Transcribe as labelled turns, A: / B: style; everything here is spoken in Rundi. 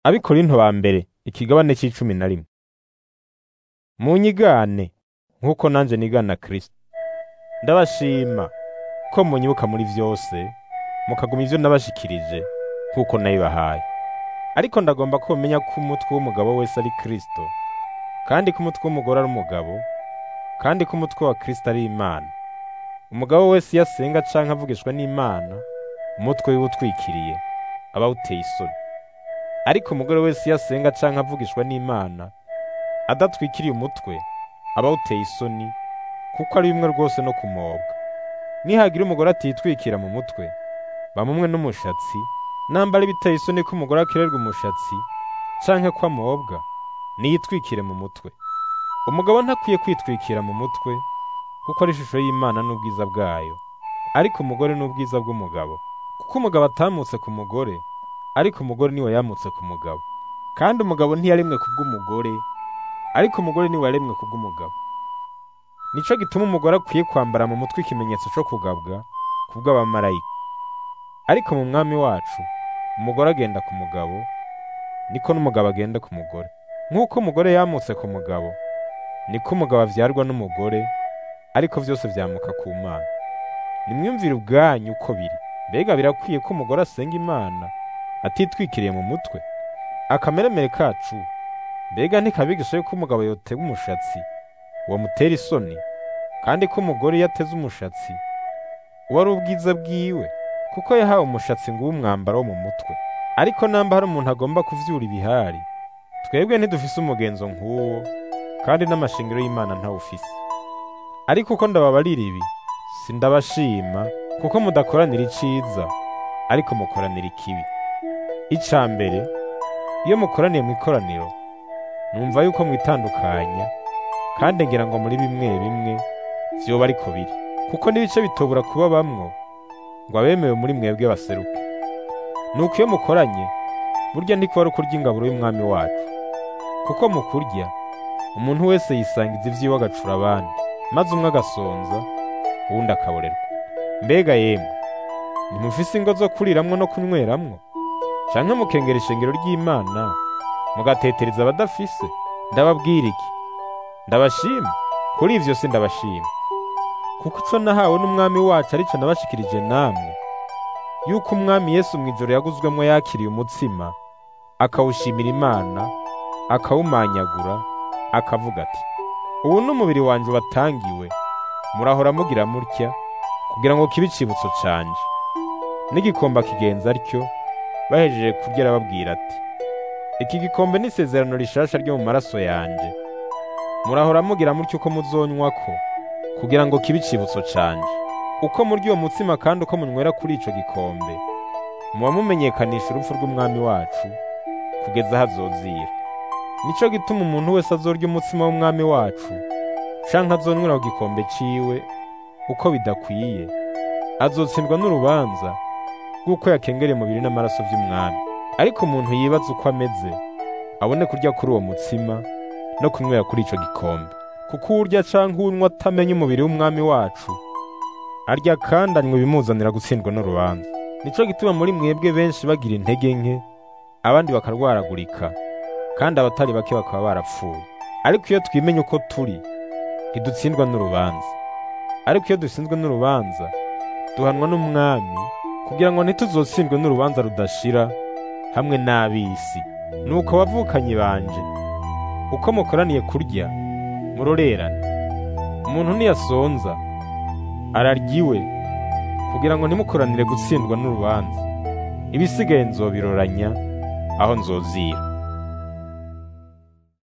A: Abikorinto ba mbere ikigabane c'11. Munyigane nk'uko nanje nigana Kristo. Ndabashima ko munyibuka muri vyose, mukaguma ivyo nabashikirije nk'uko nabibahaye. Ariko ndagomba ko mumenya ko umutwe w'umugabo wese ari Kristo, kandi ko umutwe w'umugore ari umugabo, kandi ko umutwe wa Kristo ari Imana. Umugabo wese iyo asenga canke avugishwa n'Imana, umutwe wiwe utwikiriye aba awuteye isoni. Ariko umugore wese iyo asenga canke avugishwa n'Imana, adatwikiriye umutwe, aba awuteye isoni, kuko ari bimwe rwose no kumobwa. Nihagira umugore atitwikira mu mutwe, bamumwe n'umushatsi, nambara biteye isoni ko umugore akererwa umushatsi, canke ko amobwa, niyitwikire mu mutwe. Umugabo ntakwiye kwitwikira mu mutwe, kuko ari ishusho y'Imana n'ubwiza bwayo. Ariko umugore n'ubwiza bw'umugabo, kuko umugabo atamutse ku mugore, ariko umugore niwe yamutse ku mugabo. Kandi umugabo ntiyaremwe kubw'umugore, ariko umugore niwe yaremwe kubw'umugabo. Nico gituma umugore akwiye kwambara mu mutwe ikimenyetso co kugabwa kubw'abamarayika. Ariko mu mwami wacu, umugore agenda ku mugabo, niko n'umugabo agenda ku mugore. Nk'uko umugore yamutse ku mugabo, niko umugabo avyarwa n'umugore, ariko vyose vyamuka ku Mana. Nimwumvire ubwanyu uko biri. Mbega birakwiye ko umugore asenga Imana atitwikiriye mu mutwe? Akameremere kacu, mbega ntikabigisha yuko umugabo yotega umushatsi wamutera isoni, kandi ko umugore iyo ateze umushatsi uba ari ubwiza bwiwe, kuko yahawe umushatsi ngo ube umwambaro wo mu mutwe. Ariko namba hari umuntu agomba kuvyura ibihari, twebwe ntidufise umugenzo nk'uwo, kandi n'amashingiro y'Imana ntawufise. Ariko uko ndababarira ibi, sindabashima, kuko mudakoranira iciza, ariko mukoranira ikibi. Ica mbere, iyo mukoraniye mu ikoraniro, numva yuko mwitandukanya, kandi ngira ngo muri bimwe bimwe vyoba ariko biri, kuko n'ibice bitobura kuba bamwo, ngo abemewe muri mwebwe baseruke. Nuko iyo mukoranye, burya ndiko ari ukurya ingaburo y'umwami wacu. Kuko mu kurya, umuntu wese yisangiza ivyiwe agacura abandi, maze umwe agasonza, uwundi akaborerwa. Mbega yemwe, ntimufise ingo zo kuriramwo no kunyweramwo? Canke mukengera ishengero ry'Imana, mugatetereza abadafise? Ndababwira iki? Ndabashima? Kuri ivyo sindabashima. Kuko ico nahawe n'umwami wacu arico nabashikirije namwe, yuko umwami Yesu mw'ijoro yaguzwemwo yakiriye umutsima, akawushimira Imana, akawumanyagura, akavuga ati, ubu n'umubiri wanje watangiwe, murahora mugira mutya, kugira ngo kibe icibutso canje. N'igikombe akigenza atyo, bahejeje kurya arababwira ati, iki gikombe ni isezerano rishasha ryo mu maraso yanje. Murahora mugira mutyo uko muzonywako, kugira ngo kibe icibutso canje. Uko murya uwo mutsima kandi uko munywera kuri ico gikombe, muba mumenyekanisha urupfu rw'umwami wacu, kugeza aho azozira. Nico gituma umuntu wese azorya umutsima w'umwami wacu, canke azonywera ku gikombe ciwe uko bidakwiye, azotsindwa n'urubanza rw'uko yakengereye umubiri n'amaraso vy'umwami. Ariko umuntu yibaza uko ameze, abone kurya kuri uwo mutsima no kunywera kuri ico gikombe. Kuko urya canke unywa atamenya umubiri w'umwami wacu, arya kandi anywa ibimuzanira gutsindwa n'urubanza. Nico gituma muri mwebwe benshi bagira intege nke, abandi bakarwaragurika, kandi abatari bake bakaba barapfuye. Ariko iyo twimenya uko turi, ntidutsindwa n'urubanza. Ariko iyo dutsinzwe n'urubanza, duhanwa n'umwami, kugira ngo ntituzotsindwe n'urubanza rudashira hamwe n'ab'isi. Nuko bavukanye banje, uko mukoraniye kurya, murorerane. Umuntu niyasonza, ararya iwe, kugira ngo ntimukoranire gutsindwa n'urubanza. Ibisigaye nzobiroranya aho nzozira.